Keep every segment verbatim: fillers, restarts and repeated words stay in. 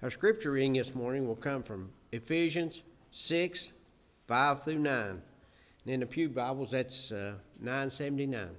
Our scripture reading this morning will come from Ephesians six, five through nine. And in the Pew Bibles, that's uh, nine seventy-nine.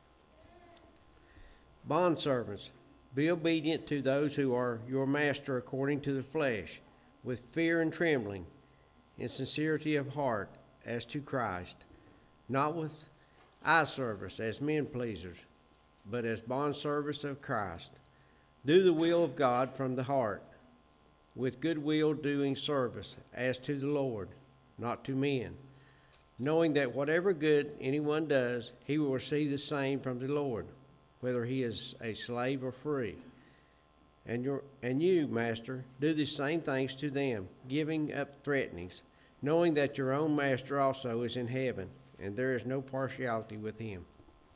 Bondservants, be obedient to those who are your master according to the flesh, with fear and trembling, in sincerity of heart, as to Christ, not with eye service as men pleasers, but as bondservants of Christ. Do the will of God from the heart, with good will doing service as to the Lord, not to men, knowing that whatever good anyone does, he will receive the same from the Lord, whether he is a slave or free. And your and you, master, do the same things to them, giving up threatenings, knowing that your own master also is in heaven, and there is no partiality with him.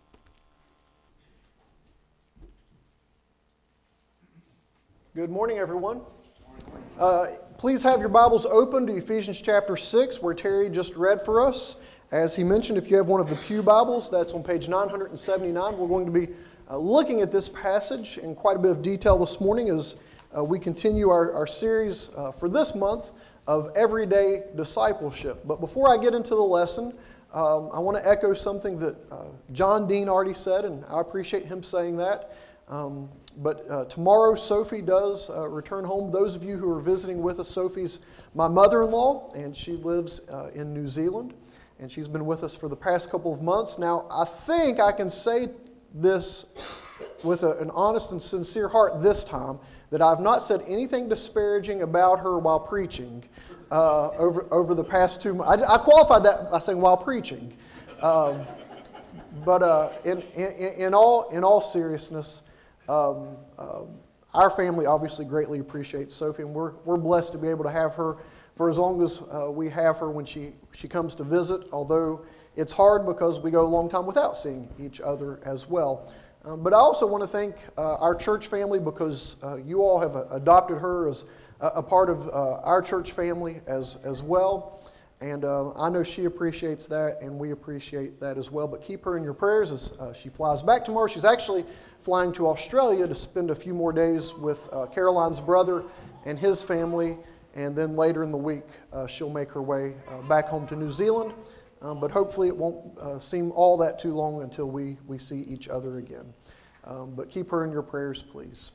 Good morning, everyone. Uh, please have your Bibles open to Ephesians chapter six, where Terry just read for us. As he mentioned, if you have one of the Pew Bibles, that's on page nine seventy-nine. We're going to be uh, looking at this passage in quite a bit of detail this morning as uh, we continue our, our series uh, for this month of everyday discipleship. But before I get into the lesson, um, I want to echo something that uh, John Dean already said, and I appreciate him saying that. Um, But uh, tomorrow, Sophie does uh, return home. Those of you who are visiting with us, Sophie's my mother-in-law, and she lives uh, in New Zealand, and she's been with us for the past couple of months. Now, I think I can say this with a, an honest and sincere heart this time, that I've not said anything disparaging about her while preaching uh, over, over the past two months. I, I qualified that by saying while preaching. Um, but uh, in, in, in, all, in all seriousness, Um, um, our family obviously greatly appreciates Sophie, and we're we're blessed to be able to have her for as long as uh, we have her when she, she comes to visit, although it's hard because we go a long time without seeing each other as well. Um, but I also want to thank uh, our church family because uh, you all have adopted her as a, a part of uh, our church family as, as well. And uh, I know she appreciates that, and we appreciate that as well. But keep her in your prayers as uh, she flies back tomorrow. She's actually flying to Australia to spend a few more days with uh, Caroline's brother and his family. And then later in the week, uh, she'll make her way uh, back home to New Zealand. Um, but hopefully it won't uh, seem all that too long until we, we see each other again. Um, but keep her in your prayers, please.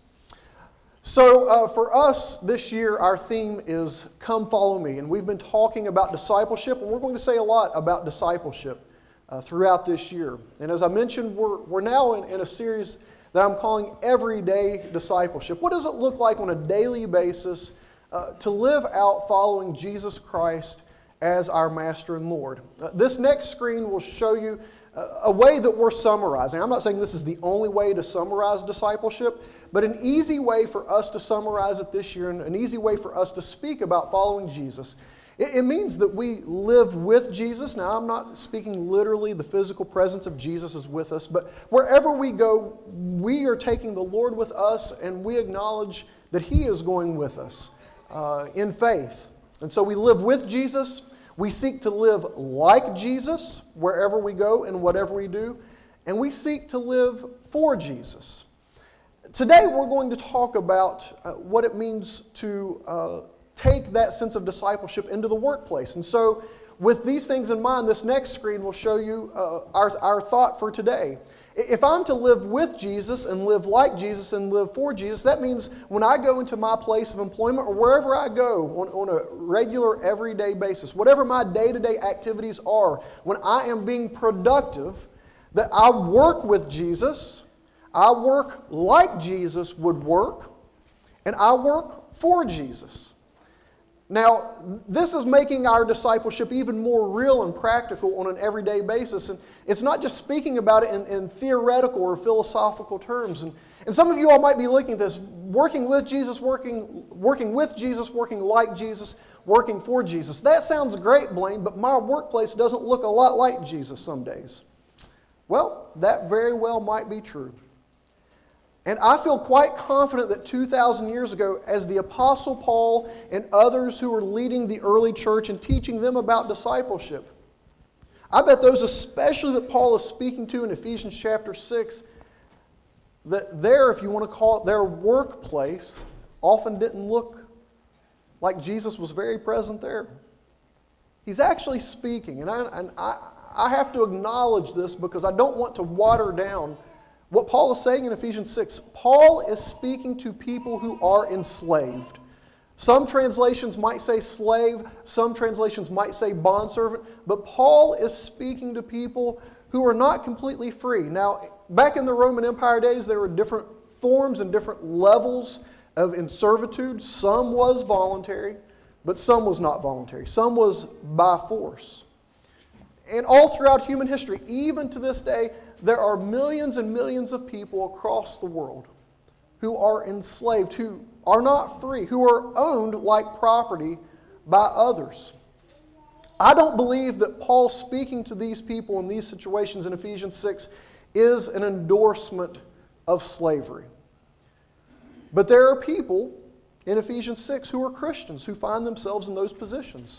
So uh, for us this year, our theme is Come Follow Me. And we've been talking about discipleship, and we're going to say a lot about discipleship uh, throughout this year. And as I mentioned, we're, we're now in, in a series that I'm calling Everyday Discipleship. What does it look like on a daily basis uh, to live out following Jesus Christ as our Master and Lord? Uh, this next screen will show you a way that we're summarizing. I'm not saying this is the only way to summarize discipleship, but an easy way for us to summarize it this year and an easy way for us to speak about following Jesus. It, it means that we live with Jesus. Now, I'm not speaking literally, the physical presence of Jesus is with us, but wherever we go, we are taking the Lord with us, and we acknowledge that He is going with us uh, in faith. And so we live with Jesus. We seek to live like Jesus wherever we go and whatever we do, and we seek to live for Jesus. Today we're going to talk about uh, what it means to uh, take that sense of discipleship into the workplace. And so with these things in mind, this next screen will show you uh, our, our thought for today. If I'm to live with Jesus and live like Jesus and live for Jesus, that means when I go into my place of employment or wherever I go on, on a regular, everyday basis, whatever my day-to-day activities are, when I am being productive, that I work with Jesus, I work like Jesus would work, and I work for Jesus. Now, this is making our discipleship even more real and practical on an everyday basis. And it's not just speaking about it in, in theoretical or philosophical terms. And, and some of you all might be looking at this, working with Jesus, working, working with Jesus, working like Jesus, working for Jesus. That sounds great, Blaine, but my workplace doesn't look a lot like Jesus some days. Well, that very well might be true. And I feel quite confident that two thousand years ago, as the Apostle Paul and others who were leading the early church and teaching them about discipleship, I bet those especially that Paul is speaking to in Ephesians chapter six, that there, if you want to call it their workplace, often didn't look like Jesus was very present there. He's actually speaking, and I, and I, I have to acknowledge this because I don't want to water down what Paul is saying in Ephesians six. Paul is speaking to people who are enslaved. Some translations might say slave, some translations might say bondservant, but Paul is speaking to people who are not completely free. Now, back in the Roman Empire days, there were different forms and different levels of in servitude. Some was voluntary, but some was not voluntary. Some was by force. And all throughout human history, even to this day, there are millions and millions of people across the world who are enslaved, who are not free, who are owned like property by others. I don't believe that Paul speaking to these people in these situations in Ephesians six is an endorsement of slavery. But there are people in Ephesians six who are Christians who find themselves in those positions.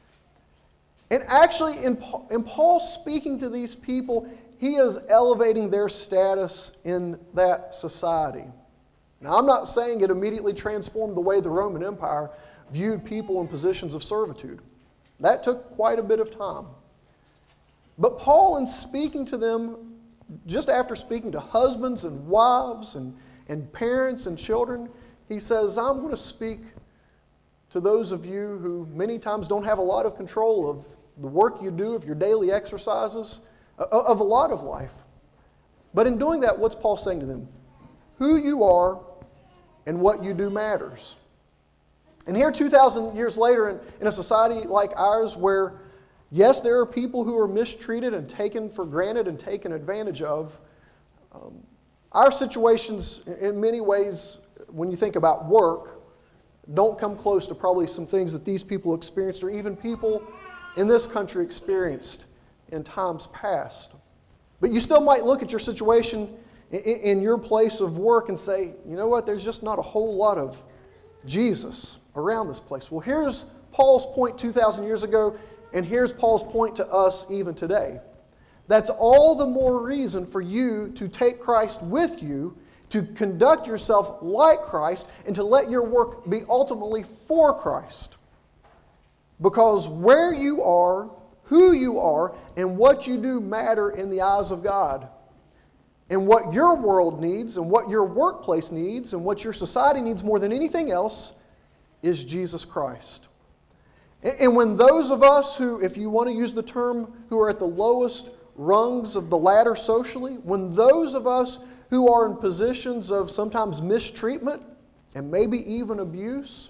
And actually, in, in Paul speaking to these people, he is elevating their status in that society. Now, I'm not saying it immediately transformed the way the Roman Empire viewed people in positions of servitude. That took quite a bit of time. But Paul, in speaking to them, just after speaking to husbands and wives and, and parents and children, he says, I'm going to speak to those of you who many times don't have a lot of control of the work you do, of your daily exercises, of a lot of life. But in doing that, what's Paul saying to them? Who you are and what you do matters. And here, two thousand years later, in, in a society like ours where, yes, there are people who are mistreated and taken for granted and taken advantage of, um, our situations, in many ways, when you think about work, don't come close to probably some things that these people experienced or even people in this country experienced in times past. But you still might look at your situation in, in your place of work and say, you know what, there's just not a whole lot of Jesus around this place. Well, here's Paul's point two thousand years ago, and here's Paul's point to us even today. That's all the more reason for you to take Christ with you, to conduct yourself like Christ, and to let your work be ultimately for Christ. Because where you are, who you are, and what you do matter in the eyes of God. And what your world needs, and what your workplace needs, and what your society needs more than anything else is Jesus Christ. And when those of us who, if you want to use the term, who are at the lowest rungs of the ladder socially, when those of us who are in positions of sometimes mistreatment and maybe even abuse,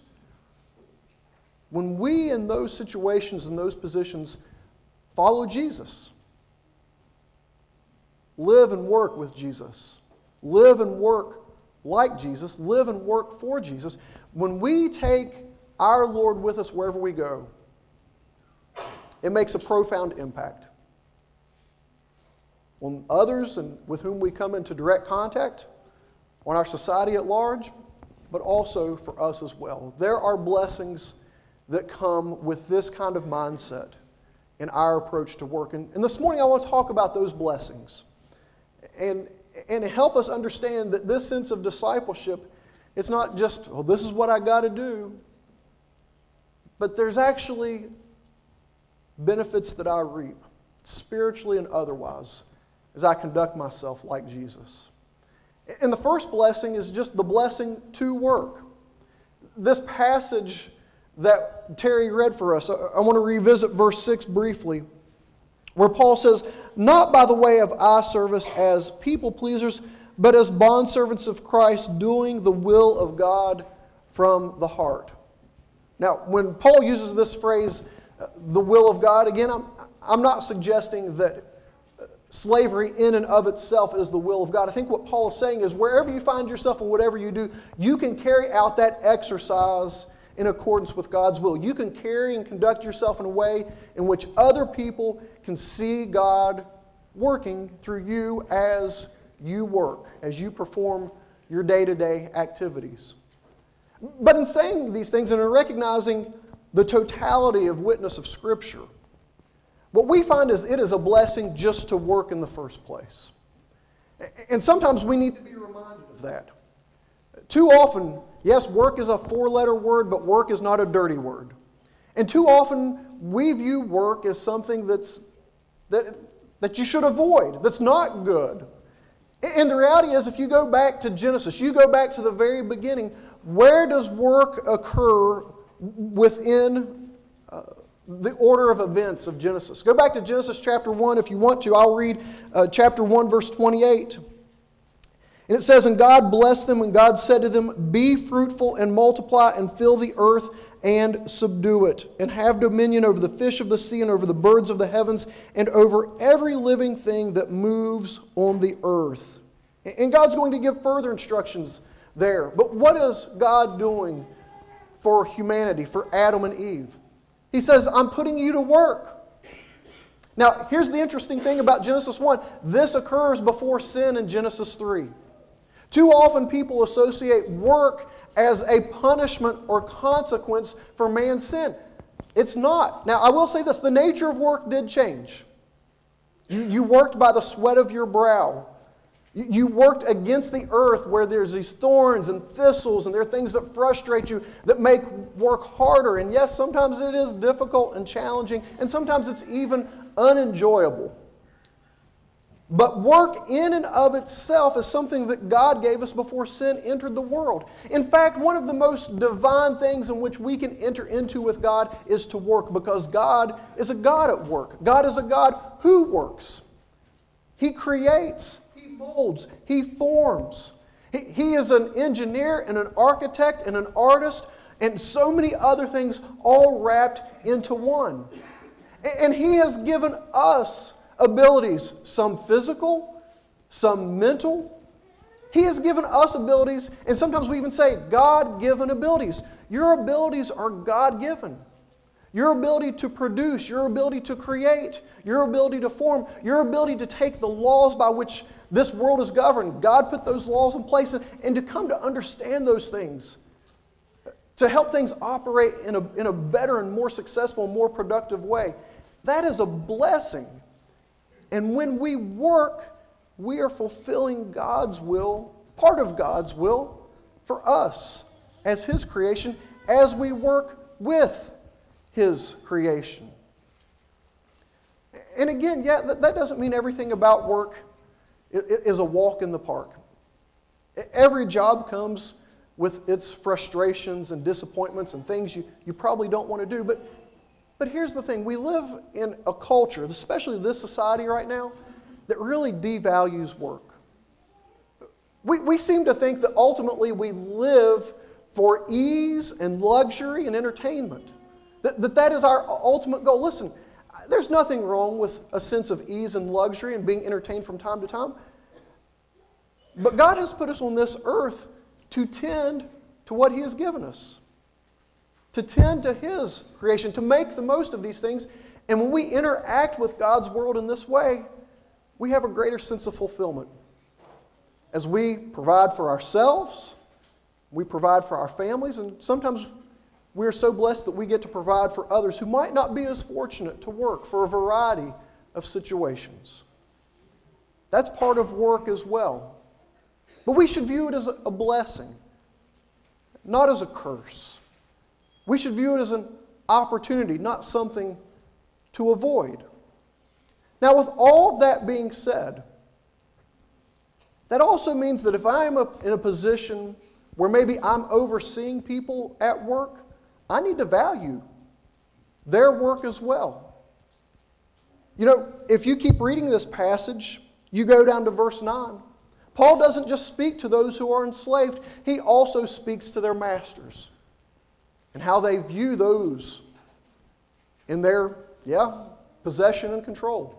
when we in those situations and those positions follow Jesus, live and work with Jesus, live and work like Jesus, live and work for Jesus, when we take our Lord with us wherever we go, it makes a profound impact on others and with whom we come into direct contact, on our society at large, but also for us as well. There are blessings that come with this kind of mindset in our approach to work. And, and this morning I want to talk about those blessings and, and help us understand that this sense of discipleship, it's not just, oh, this is what I got to do, but there's actually benefits that I reap, spiritually and otherwise, as I conduct myself like Jesus. And the first blessing is just the blessing to work. This passage that Terry read for us, I want to revisit verse six briefly, where Paul says, not by the way of eye service as people pleasers, but as bondservants of Christ, doing the will of God from the heart. Now, when Paul uses this phrase, the will of God, again, I'm, I'm not suggesting that slavery in and of itself is the will of God. I think what Paul is saying is wherever you find yourself and whatever you do, you can carry out that exercise in accordance with God's will. You can carry and conduct yourself in a way in which other people can see God working through you as you work, as you perform your day-to-day activities. But in saying these things and in recognizing the totality of witness of Scripture, what we find is it is a blessing just to work in the first place. And sometimes we need to be reminded of that. Too often Yes, work is a four-letter word, but work is not a dirty word. And too often we view work as something that's that, that you should avoid, that's not good. And the reality is, if you go back to Genesis, you go back to the very beginning, where does work occur within uh, the order of events of Genesis? Go back to Genesis chapter one if you want to. I'll read uh, chapter one, verse twenty-eight. And it says, "And God blessed them, and God said to them, Be fruitful and multiply and fill the earth and subdue it, and have dominion over the fish of the sea and over the birds of the heavens and over every living thing that moves on the earth." And God's going to give further instructions there. But what is God doing for humanity, for Adam and Eve? He says, "I'm putting you to work." Now, here's the interesting thing about Genesis one. This occurs before sin in Genesis three. Too often people associate work as a punishment or consequence for man's sin. It's not. Now, I will say this. The nature of work did change. You, you worked by the sweat of your brow. You, you worked against the earth where there's these thorns and thistles, and there are things that frustrate you, that make work harder. And yes, sometimes it is difficult and challenging, and sometimes it's even unenjoyable. But work in and of itself is something that God gave us before sin entered the world. In fact, one of the most divine things in which we can enter into with God is to work, because God is a God at work. God is a God who works. He creates, He molds, He forms. He, he is an engineer and an architect and an artist and so many other things all wrapped into one. And He has given us abilities, some physical, some mental. He has given us abilities, and sometimes we even say God-given abilities. Your abilities are God-given. Your ability to produce, your ability to create, your ability to form, your ability to take the laws by which this world is governed. God put those laws in place, and, and to come to understand those things, to help things operate in a, in a better and more successful, more productive way. That is a blessing. And when we work, we are fulfilling God's will, part of God's will, for us as His creation, as we work with His creation. And again, yeah, that, that doesn't mean everything about work is a walk in the park. Every job comes with its frustrations and disappointments and things you, you probably don't want to do, but But here's the thing. We live in a culture, especially this society right now, that really devalues work. We, we seem to think that ultimately we live for ease and luxury and entertainment. That, that that is our ultimate goal. Listen, there's nothing wrong with a sense of ease and luxury and being entertained from time to time. But God has put us on this earth to tend to what He has given us, to tend to His creation, to make the most of these things. And when we interact with God's world in this way, we have a greater sense of fulfillment. As we provide for ourselves, we provide for our families, and sometimes we're so blessed that we get to provide for others who might not be as fortunate to work for a variety of situations. That's part of work as well. But we should view it as a blessing, not as a curse. We should view it as an opportunity, not something to avoid. Now, with all that being said, that also means that if I am in a position where maybe I'm overseeing people at work, I need to value their work as well. You know, if you keep reading this passage, you go down to verse nine. Paul doesn't just speak to those who are enslaved, he also speaks to their masters and how they view those in their, yeah, possession and control.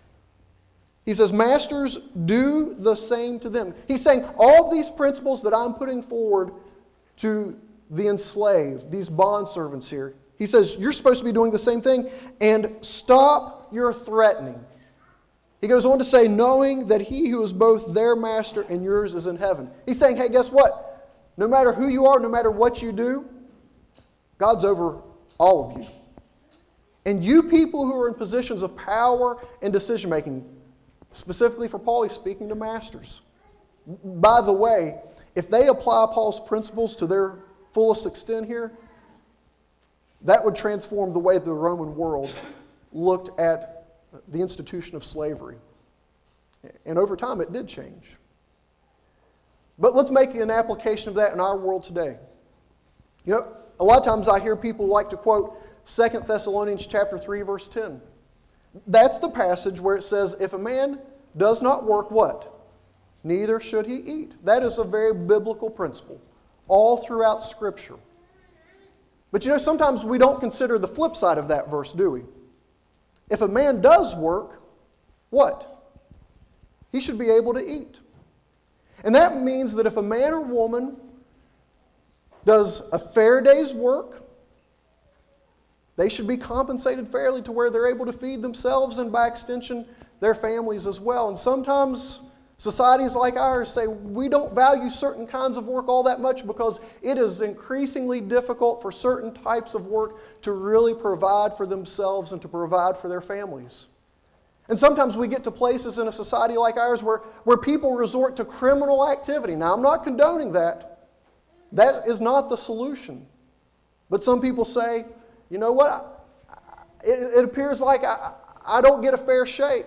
He says, masters, do the same to them. He's saying all these principles that I'm putting forward to the enslaved, these bondservants here, he says, you're supposed to be doing the same thing, and stop your threatening. He goes on to say, knowing that He who is both their master and yours is in heaven. He's saying, hey, guess what? No matter who you are, no matter what you do, God's over all of you. And you people who are in positions of power and decision-making, specifically for Paul, he's speaking to masters. By the way, if they apply Paul's principles to their fullest extent here, that would transform the way the Roman world looked at the institution of slavery. And over time, it did change. But let's make an application of that in our world today. You know, a lot of times I hear people like to quote Second Thessalonians chapter three, verse ten. That's the passage where it says, if a man does not work, what? Neither should he eat. That is a very biblical principle, all throughout Scripture. But you know, sometimes we don't consider the flip side of that verse, do we? If a man does work, what? He should be able to eat. And that means that if a man or woman does a fair day's work, they should be compensated fairly to where they're able to feed themselves and by extension their families as well. And sometimes societies like ours say we don't value certain kinds of work all that much because it is increasingly difficult for certain types of work to really provide for themselves and to provide for their families. And sometimes we get to places in a society like ours where, where people resort to criminal activity. Now, I'm not condoning that. That is not the solution. But some people say, you know what, it, it appears like I, I don't get a fair shake.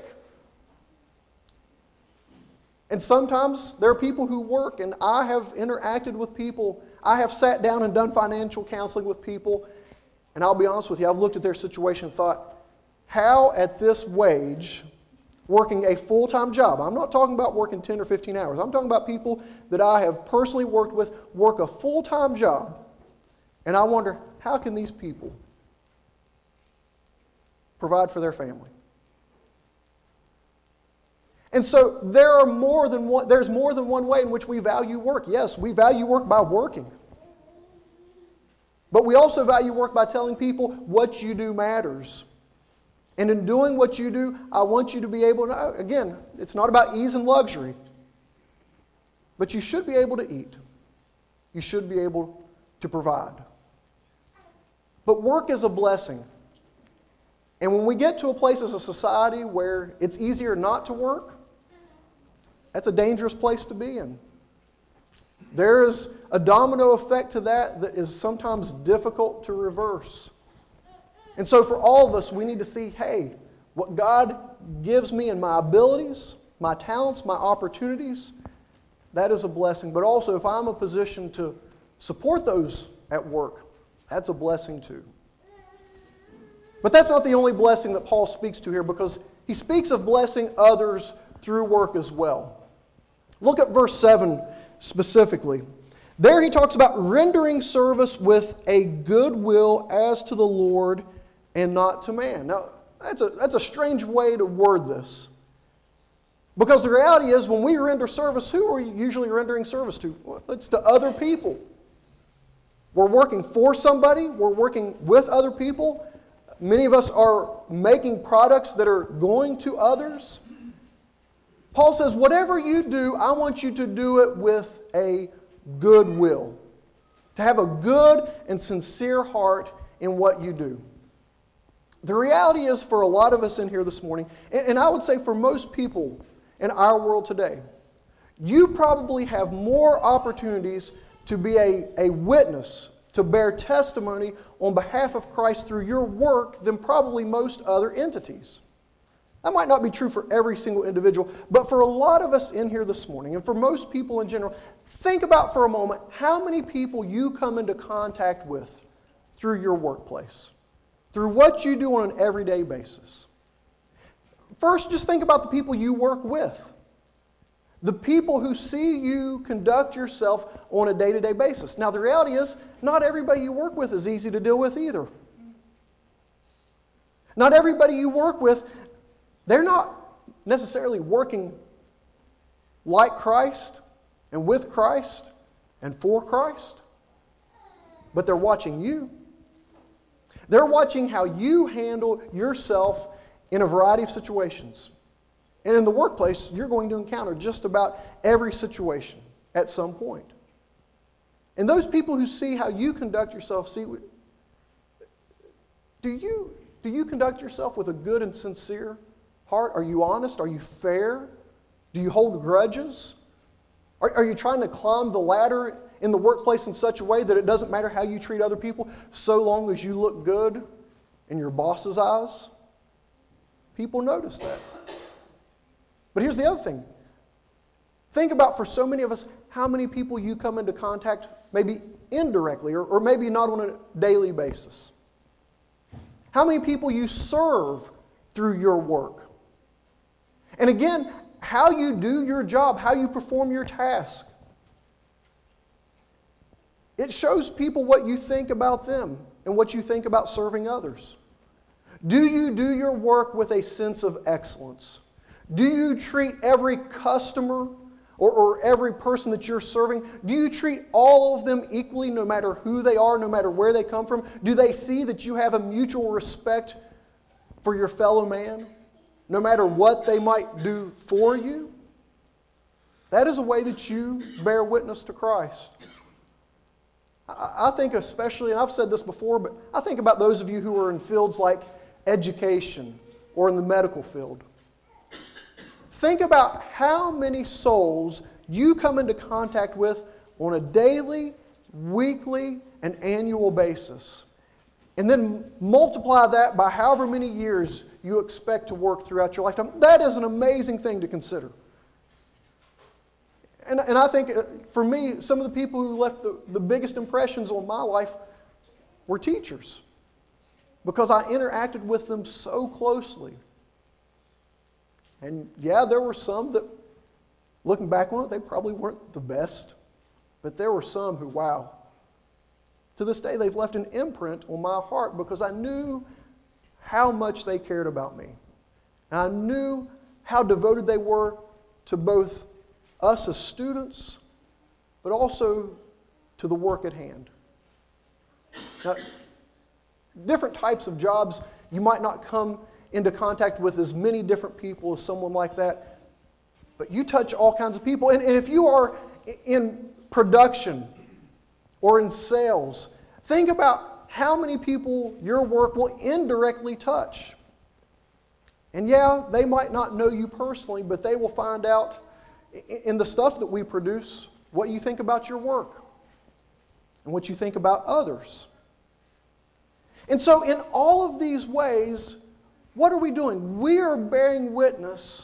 And sometimes there are people who work, and I have interacted with people. I have sat down and done financial counseling with people, and I'll be honest with you, I've looked at their situation and thought, how at this wage, working a full-time job, I'm not talking about working ten or fifteen hours, I'm talking about people that I have personally worked with, work a full-time job, and I wonder, how can these people provide for their family? And so there are more than one, there's more than one way in which we value work. Yes, we value work by working. But we also value work by telling people what you do matters. And in doing what you do, I want you to be able to, again, it's not about ease and luxury, but you should be able to eat. You should be able to provide. But work is a blessing. And when we get to a place as a society where it's easier not to work, that's a dangerous place to be in. There is a domino effect to that that is sometimes difficult to reverse. And so for all of us, we need to see, hey, what God gives me in my abilities, my talents, my opportunities, that is a blessing. But also, if I'm in a position to support those at work, that's a blessing too. But that's not the only blessing that Paul speaks to here, because he speaks of blessing others through work as well. Look at verse seven specifically. There he talks about rendering service with a good will as to the Lord and not to man. Now, that's a, that's a strange way to word this. Because the reality is, when we render service, who are you usually rendering service to? Well, it's to other people. We're working for somebody. We're working with other people. Many of us are making products that are going to others. Paul says, whatever you do, I want you to do it with a good will. To have a good and sincere heart in what you do. The reality is, for a lot of us in here this morning, and I would say for most people in our world today, you probably have more opportunities to be a, a witness, to bear testimony on behalf of Christ through your work than probably most other entities. That might not be true for every single individual, but for a lot of us in here this morning, and for most people in general, think about for a moment how many people you come into contact with through your workplace, through what you do on an everyday basis. First, just think about the people you work with. The people who see you conduct yourself on a day-to-day basis. Now, the reality is, not everybody you work with is easy to deal with either. Not everybody you work with, they're not necessarily working like Christ and with Christ and for Christ, but they're watching you. They're watching how you handle yourself in a variety of situations. And in the workplace, you're going to encounter just about every situation at some point. And those people who see how you conduct yourself, see, do you, do you conduct yourself with a good and sincere heart? Are you honest? Are you fair? Do you hold grudges? Are, are you trying to climb the ladder in the workplace in such a way that it doesn't matter how you treat other people so long as you look good in your boss's eyes? People notice that. But here's the other thing. Think about, for so many of us, how many people you come into contact, maybe indirectly or, or maybe not on a daily basis. How many people you serve through your work. And again, how you do your job, how you perform your task. It shows people what you think about them and what you think about serving others. Do you do your work with a sense of excellence? Do you treat every customer or, or every person that you're serving, do you treat all of them equally no matter who they are, no matter where they come from? Do they see that you have a mutual respect for your fellow man, no matter what they might do for you? That is a way that you bear witness to Christ. I, I think especially, and I've said this before, but I think about those of you who are in fields like education or in the medical field. Think about how many souls you come into contact with on a daily, weekly, and annual basis. And then multiply that by however many years you expect to work throughout your lifetime. That is an amazing thing to consider. And, and I think for me, some of the people who left the, the biggest impressions on my life were teachers, because I interacted with them so closely. And yeah, there were some that, looking back on it, they probably weren't the best. But there were some who, wow, to this day they've left an imprint on my heart because I knew how much they cared about me. And I knew how devoted they were to both us as students, but also to the work at hand. Now, different types of jobs, you might not come into contact with as many different people as someone like that, but you touch all kinds of people. And, and if you are in production or in sales, think about how many people your work will indirectly touch. And yeah, they might not know you personally, but they will find out in the stuff that we produce what you think about your work and what you think about others. And so in all of these ways, what are we doing? We are bearing witness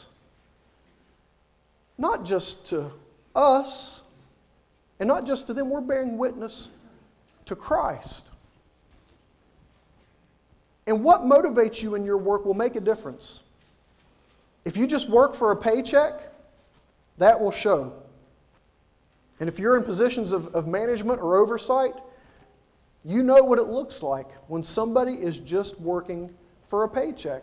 not just to us and not just to them. We're bearing witness to Christ. And what motivates you in your work will make a difference. If you just work for a paycheck, that will show. And if you're in positions of, of management or oversight, you know what it looks like when somebody is just working for a paycheck.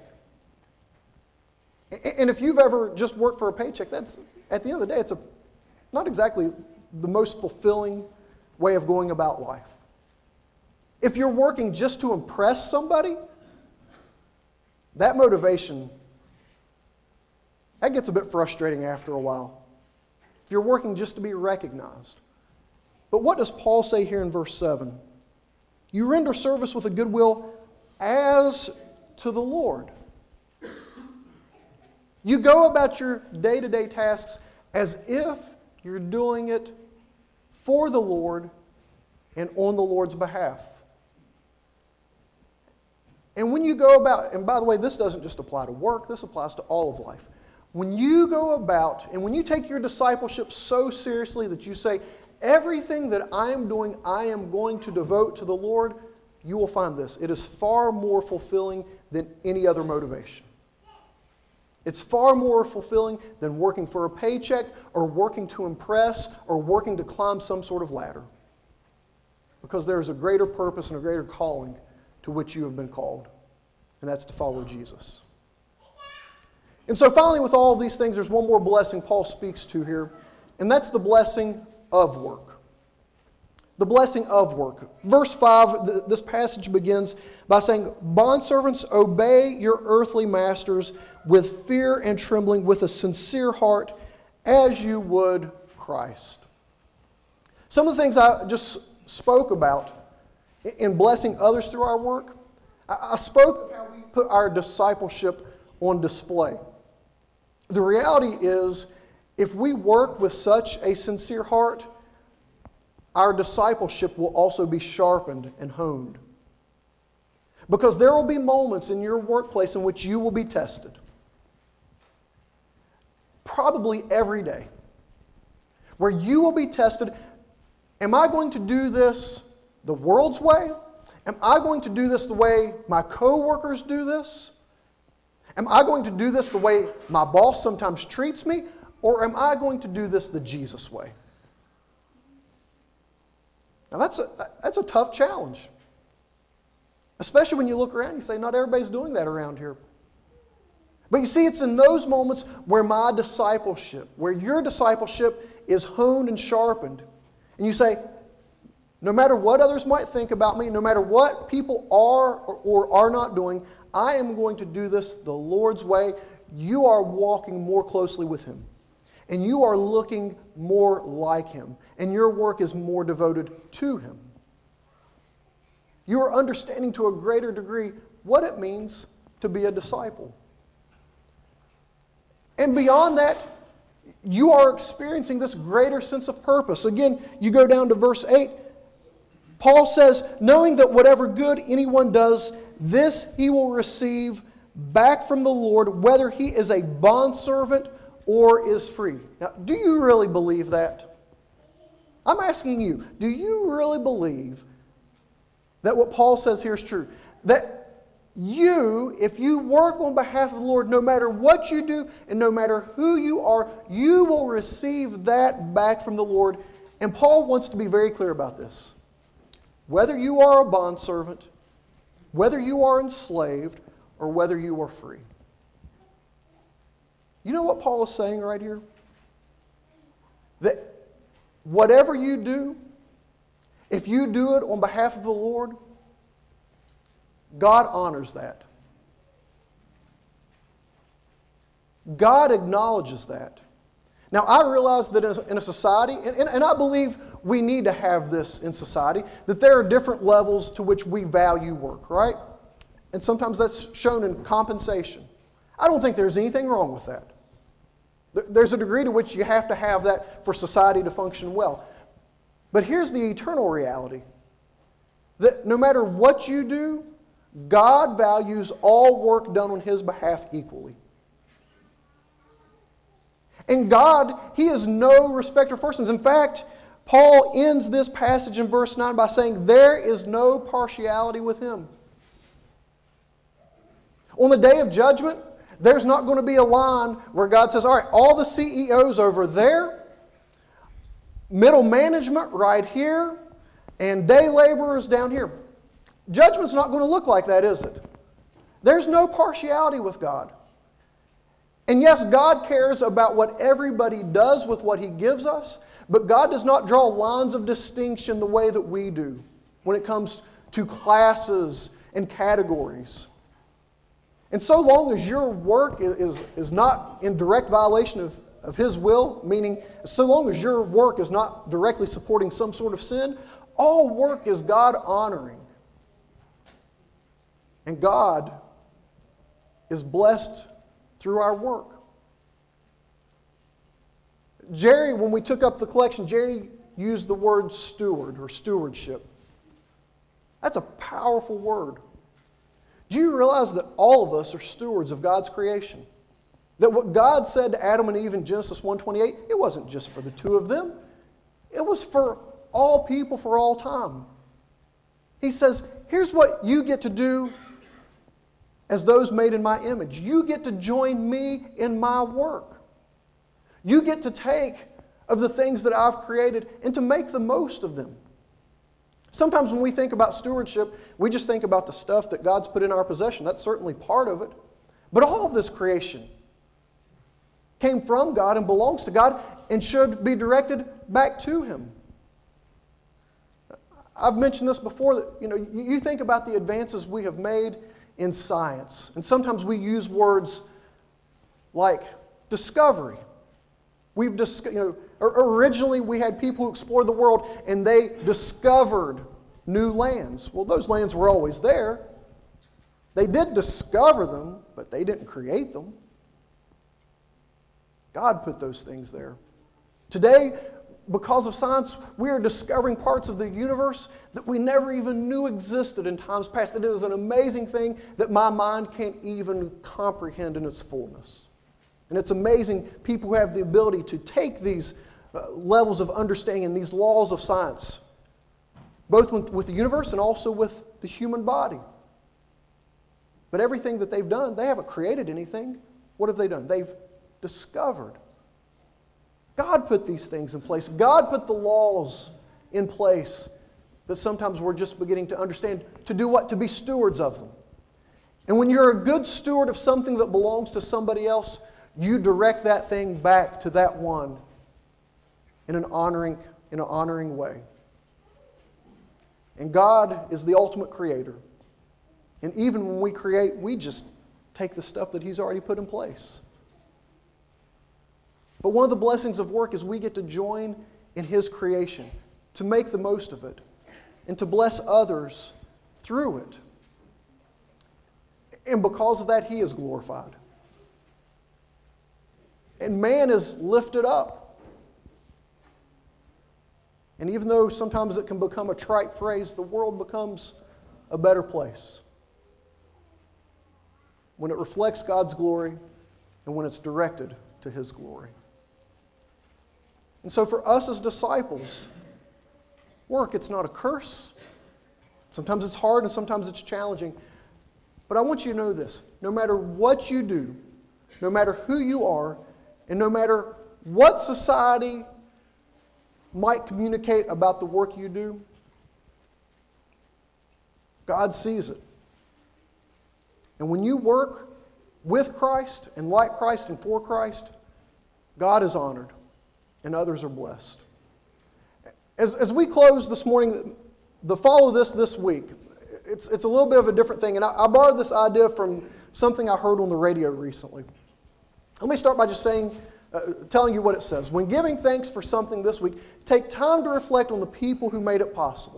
And if you've ever just worked for a paycheck, that's, at the end of the day, it's a, not exactly the most fulfilling way of going about life. If you're working just to impress somebody, that motivation, that gets a bit frustrating after a while. If you're working just to be recognized. But what does Paul say here in verse seven? You render service with a good will as to the Lord. You go about your day-to-day tasks as if you're doing it for the Lord and on the Lord's behalf. And when you go about, and by the way, this doesn't just apply to work, this applies to all of life. When you go about, and when you take your discipleship so seriously that you say, everything that I am doing, I am going to devote to the Lord, you will find this. It is far more fulfilling than any other motivation. It's far more fulfilling than working for a paycheck or working to impress or working to climb some sort of ladder. Because there is a greater purpose and a greater calling to which you have been called, and that's to follow Jesus. And so finally, with all of these things, there's one more blessing Paul speaks to here, and that's the blessing of work. The blessing of work. Verse five, th- this passage begins by saying, Bondservants, obey your earthly masters with fear and trembling, with a sincere heart, as you would Christ. Some of the things I just spoke about in blessing others through our work, I, I spoke of how we put our discipleship on display. The reality is, if we work with such a sincere heart, our discipleship will also be sharpened and honed. Because there will be moments in your workplace in which you will be tested. Probably every day. Where you will be tested. Am I going to do this the world's way? Am I going to do this the way my coworkers do this? Am I going to do this the way my boss sometimes treats me? Or am I going to do this the Jesus way? Now that's a, that's a tough challenge. Especially when you look around and you say, not everybody's doing that around here. But you see, it's in those moments where my discipleship, where your discipleship is honed and sharpened. And you say, no matter what others might think about me, no matter what people are or are not doing, I am going to do this the Lord's way. You are walking more closely with Him. And you are looking more like Him. And your work is more devoted to Him. You are understanding to a greater degree what it means to be a disciple. And beyond that, you are experiencing this greater sense of purpose. Again, you go down to verse eight. Paul says, knowing that whatever good anyone does, this he will receive back from the Lord, whether he is a bondservant or is free. Now, do you really believe that? I'm asking you, do you really believe that what Paul says here is true? That you, if you work on behalf of the Lord, no matter what you do and no matter who you are, you will receive that back from the Lord. And Paul wants to be very clear about this. Whether you are a bondservant, whether you are enslaved, or whether you are free. You know what Paul is saying right here? That whatever you do, if you do it on behalf of the Lord, God honors that. God acknowledges that. Now, I realize that in a society, and, and, and I believe we need to have this in society, that there are different levels to which we value work, right? And sometimes that's shown in compensation. I don't think there's anything wrong with that. There's a degree to which you have to have that for society to function well. But here's the eternal reality. That no matter what you do, God values all work done on His behalf equally. And God, He is no respecter of persons. In fact, Paul ends this passage in verse nine by saying, there is no partiality with Him. On the day of judgment, there's not going to be a line where God says, all right, all the C E Os over there, middle management right here, and day laborers down here. Judgment's not going to look like that, is it? There's no partiality with God. And yes, God cares about what everybody does with what He gives us, but God does not draw lines of distinction the way that we do when it comes to classes and categories. And so long as your work is, is not in direct violation of, of His will, meaning so long as your work is not directly supporting some sort of sin, all work is God honoring. And God is blessed through our work. Jerry, when we took up the collection, Jerry used the word steward or stewardship. That's a powerful word. Do you realize that all of us are stewards of God's creation? That what God said to Adam and Eve in Genesis one twenty-eight, it wasn't just for the two of them. It was for all people for all time. He says, here's what you get to do as those made in my image. You get to join me in my work. You get to take of the things that I've created and to make the most of them. Sometimes when we think about stewardship, we just think about the stuff that God's put in our possession. That's certainly part of it. But all of this creation came from God and belongs to God and should be directed back to Him. I've mentioned this before, that you know, you think about the advances we have made in science. And sometimes we use words like discovery. We've dis- you know, originally we had people who explored the world and they discovered new lands. Well, those lands were always there. They did discover them, but they didn't create them. God put those things there. Today, because of science, we are discovering parts of the universe that we never even knew existed in times past. It is an amazing thing that my mind can't even comprehend in its fullness. And it's amazing people who have the ability to take these uh, levels of understanding and these laws of science, both with, with the universe and also with the human body. But everything that they've done, they haven't created anything. What have they done? They've discovered. God put these things in place. God put the laws in place that sometimes we're just beginning to understand. To do what? To be stewards of them. And when you're a good steward of something that belongs to somebody else, you direct that thing back to that one in an honoring, in an honoring way. And God is the ultimate creator. And even when we create, we just take the stuff that He's already put in place. But one of the blessings of work is we get to join in His creation, to make the most of it, and to bless others through it. And because of that, He is glorified. And man is lifted up. And even though sometimes it can become a trite phrase, the world becomes a better place when it reflects God's glory and when it's directed to His glory. And so for us as disciples, work, it's not a curse. Sometimes it's hard and sometimes it's challenging. But I want you to know this. No matter what you do, no matter who you are, and no matter what society might communicate about the work you do, God sees it. And when you work with Christ and like Christ and for Christ, God is honored and others are blessed. As, as we close this morning, the follow this this week, it's, it's a little bit of a different thing. And I, I borrowed this idea from something I heard on the radio recently. Let me start by just saying, uh, telling you what it says. When giving thanks for something this week, take time to reflect on the people who made it possible.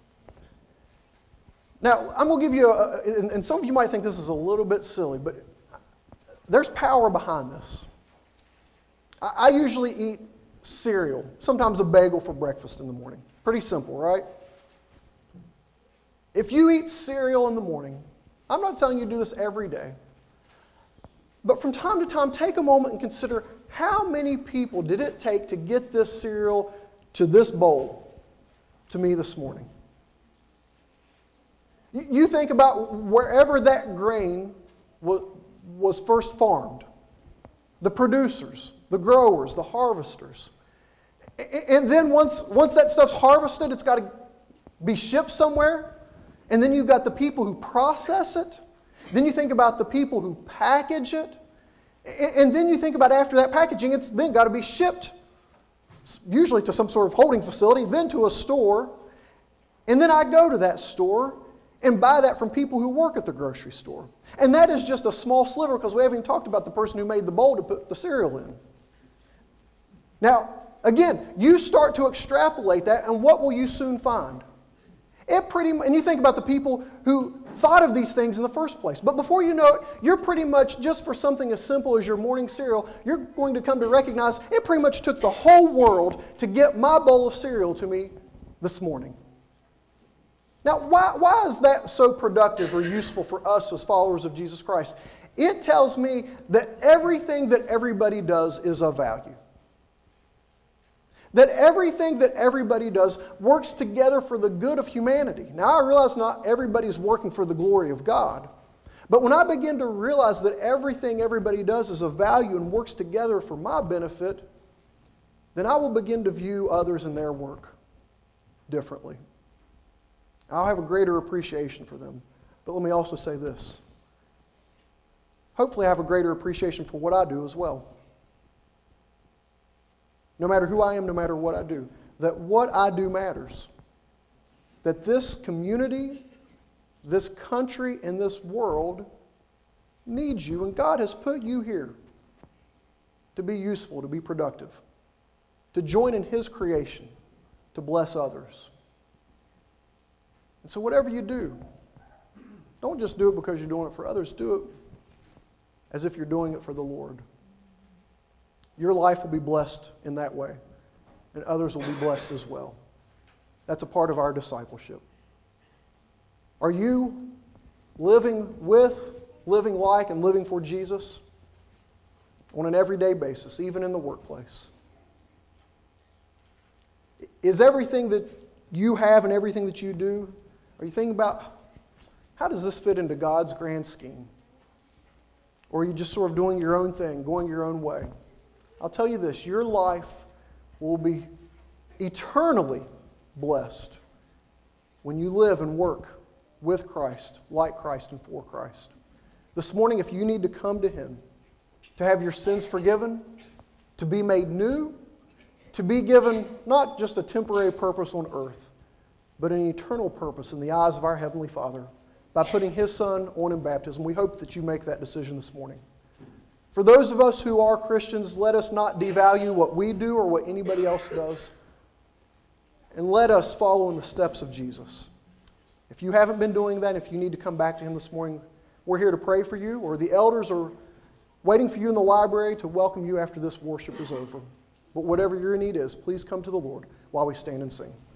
Now, I'm going to give you, a, and, and some of you might think this is a little bit silly, but there's power behind this. I, I usually eat cereal, sometimes a bagel for breakfast in the morning. Pretty simple, right? If you eat cereal in the morning, I'm not telling you to do this every day, but from time to time, take a moment and consider how many people did it take to get this cereal to this bowl, to me this morning. You, you think about wherever that grain was, was first farmed, the producers, the growers, the harvesters. And then once, once that stuff's harvested, it's got to be shipped somewhere. And then you've got the people who process it. Then you think about the people who package it. And then you think about after that packaging, it's then got to be shipped, usually to some sort of holding facility, then to a store. And then I go to that store and buy that from people who work at the grocery store. And that is just a small sliver because we haven't even talked about the person who made the bowl to put the cereal in. Now, again, you start to extrapolate that, and what will you soon find? It pretty, and you think about the people who thought of these things in the first place. But before you know it, you're pretty much, just for something as simple as your morning cereal, you're going to come to recognize it pretty much took the whole world to get my bowl of cereal to me this morning. Now, why, why is that so productive or useful for us as followers of Jesus Christ? It tells me that everything that everybody does is of value. That everything that everybody does works together for the good of humanity. Now, I realize not everybody's working for the glory of God. But when I begin to realize that everything everybody does is of value and works together for my benefit, then I will begin to view others and their work differently. I'll have a greater appreciation for them. But let me also say this. Hopefully I have a greater appreciation for what I do as well. No matter who I am, no matter what I do. That what I do matters. That this community, this country, and this world needs you, and God has put you here to be useful, to be productive, to join in His creation, to bless others. And so whatever you do, don't just do it because you're doing it for others. Do it as if you're doing it for the Lord. your life will be blessed in that way, and others will be blessed as well. That's a part of our discipleship. Are you living with, living like, and living for Jesus on an everyday basis, even in the workplace? Is everything that you have and everything that you do, are you thinking about, how does this fit into God's grand scheme? Or are you just sort of doing your own thing, going your own way? I'll tell you this, your life will be eternally blessed when you live and work with Christ, like Christ, and for Christ. This morning, if you need to come to Him, to have your sins forgiven, to be made new, to be given not just a temporary purpose on earth, but an eternal purpose in the eyes of our Heavenly Father, by putting His Son on in baptism, we hope that you make that decision this morning. For those of us who are Christians, let us not devalue what we do or what anybody else does, and let us follow in the steps of Jesus. If you haven't been doing that, if you need to come back to Him this morning, we're here to pray for you, or the elders are waiting for you in the library to welcome you after this worship is over. But whatever your need is, please come to the Lord while we stand and sing.